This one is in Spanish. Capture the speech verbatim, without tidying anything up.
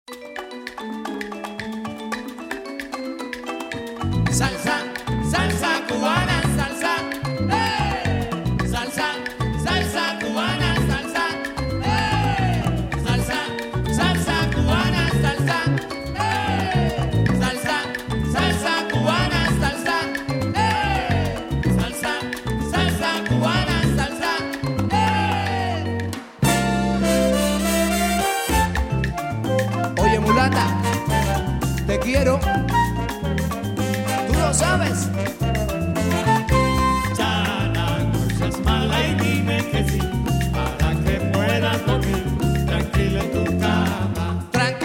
Salsa, salsa cubana, salsa, ¡eh! Salsa, salsa cubana, salsa, ¡eh! Salsa, salsa cubana, salsa, ¡eh! Salsa, salsa cubana, salsa, ¡eh! Salsa, salsa cubana, salsa, ¡eh! Oye, mulata, te quiero. Tú lo sabes.